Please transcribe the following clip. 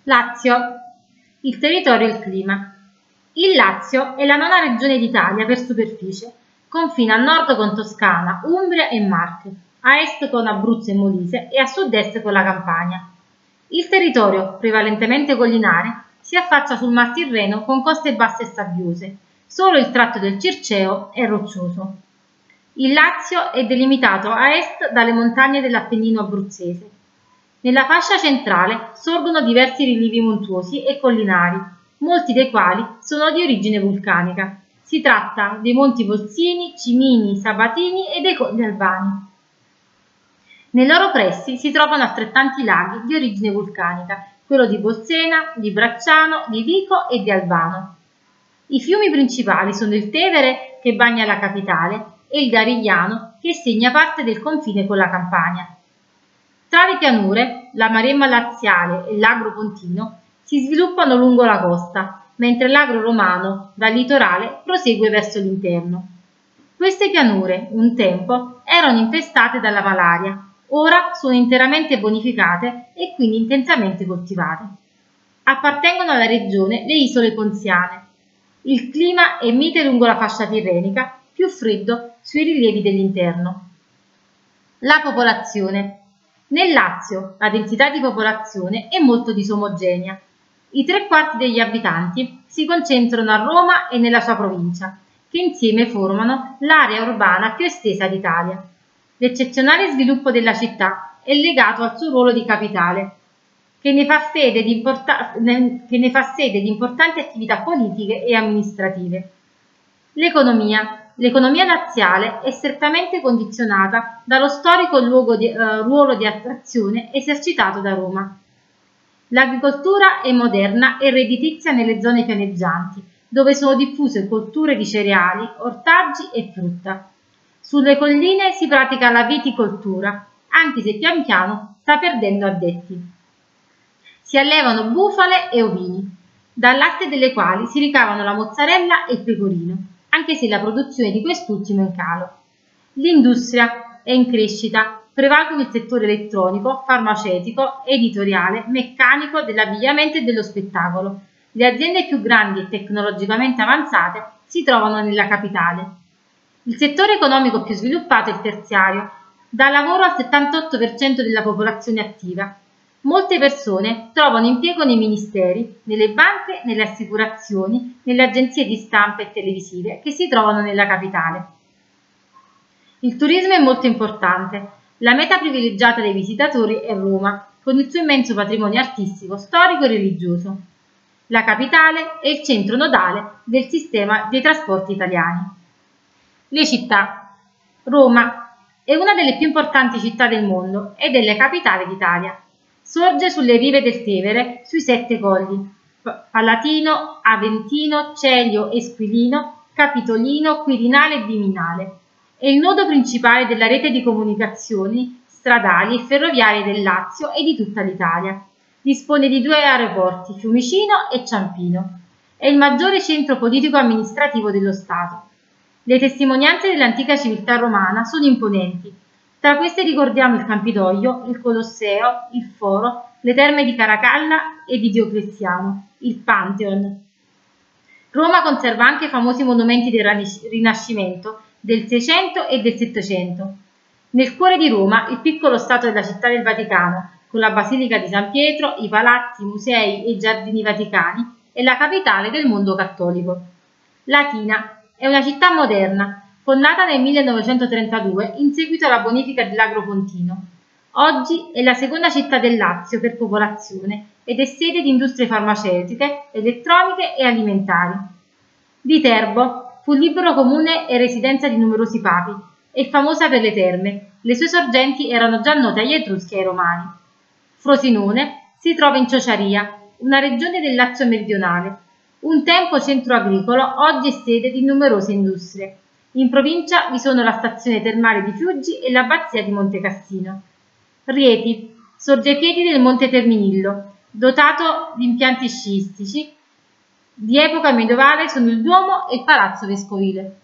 Lazio. Il territorio e il clima. Il Lazio è la nona regione d'Italia per superficie. Confina a nord con Toscana, Umbria e Marche, a est con Abruzzo e Molise e a sud-est con la Campania. Il territorio, prevalentemente collinare, si affaccia sul Mar Tirreno con coste basse e sabbiose. Solo il tratto del Circeo è roccioso. Il Lazio è delimitato a est dalle montagne dell'Appennino abruzzese. Nella fascia centrale sorgono diversi rilievi montuosi e collinari, molti dei quali sono di origine vulcanica. Si tratta dei Monti Volsini, Cimini, Sabatini e dei Colli Albani. Nei loro pressi si trovano altrettanti laghi di origine vulcanica, quello di Bolsena, di Bracciano, di Vico e di Albano. I fiumi principali sono il Tevere, che bagna la capitale, e il Garigliano, che segna parte del confine con la Campania. Tra le pianure, la Maremma laziale e l'Agro pontino si sviluppano lungo la costa, mentre l'Agro romano, dal litorale, prosegue verso l'interno. Queste pianure, un tempo, erano infestate dalla malaria, ora sono interamente bonificate e quindi intensamente coltivate. Appartengono alla regione le isole Ponziane. Il clima è mite lungo la fascia tirrenica, più freddo sui rilievi dell'interno. La popolazione. Nel Lazio la densità di popolazione è molto disomogenea. I 3/4 degli abitanti si concentrano a Roma e nella sua provincia, che insieme formano l'area urbana più estesa d'Italia. L'eccezionale sviluppo della città è legato al suo ruolo di capitale, che ne fa sede di importanti attività politiche e amministrative. L'economia. L'economia laziale è strettamente condizionata dallo storico ruolo di attrazione esercitato da Roma. L'agricoltura è moderna e redditizia nelle zone pianeggianti, dove sono diffuse colture di cereali, ortaggi e frutta. Sulle colline si pratica la viticoltura, anche se pian piano sta perdendo addetti. Si allevano bufale e ovini, dal latte delle quali si ricavano la mozzarella e il pecorino, anche se la produzione di quest'ultimo è in calo. L'industria è in crescita, prevalgono il settore elettronico, farmaceutico, editoriale, meccanico, dell'abbigliamento e dello spettacolo. Le aziende più grandi e tecnologicamente avanzate si trovano nella capitale. Il settore economico più sviluppato è il terziario, dà lavoro al 78% della popolazione attiva. Molte persone trovano impiego nei ministeri, nelle banche, nelle assicurazioni, nelle agenzie di stampa e televisive che si trovano nella capitale. Il turismo è molto importante. La meta privilegiata dei visitatori è Roma, con il suo immenso patrimonio artistico, storico e religioso. La capitale è il centro nodale del sistema dei trasporti italiani. Le città. Roma è una delle più importanti città del mondo ed è la capitale d'Italia. Sorge sulle rive del Tevere, sui 7 colli, Palatino, Aventino, Celio, Esquilino, Capitolino, Quirinale e Viminale. È il nodo principale della rete di comunicazioni stradali e ferroviarie del Lazio e di tutta l'Italia. Dispone di 2 aeroporti, Fiumicino e Ciampino. È il maggiore centro politico-amministrativo dello Stato. Le testimonianze dell'antica civiltà romana sono imponenti. Tra queste ricordiamo il Campidoglio, il Colosseo, il Foro, le terme di Caracalla e di Diocleziano, il Pantheon. Roma conserva anche famosi monumenti del Rinascimento, del 600 e del 700. Nel cuore di Roma, il piccolo stato della città del Vaticano, con la Basilica di San Pietro, i palazzi, i musei e i giardini vaticani, è la capitale del mondo cattolico. Latina è una città moderna, fondata nel 1932 in seguito alla bonifica dell'Agro pontino. Oggi è la seconda città del Lazio per popolazione ed è sede di industrie farmaceutiche, elettroniche e alimentari. Viterbo fu libero comune e residenza di numerosi papi. È famosa per le terme. Le sue sorgenti erano già note agli Etruschi e ai Romani. Frosinone si trova in Ciociaria, una regione del Lazio meridionale. Un tempo centro agricolo, oggi è sede di numerose industrie. In provincia vi sono la stazione termale di Fiuggi e l'abbazia di Montecassino. Rieti sorge ai piedi del Monte Terminillo, dotato di impianti sciistici. Di epoca medievale sono il Duomo e il Palazzo Vescovile.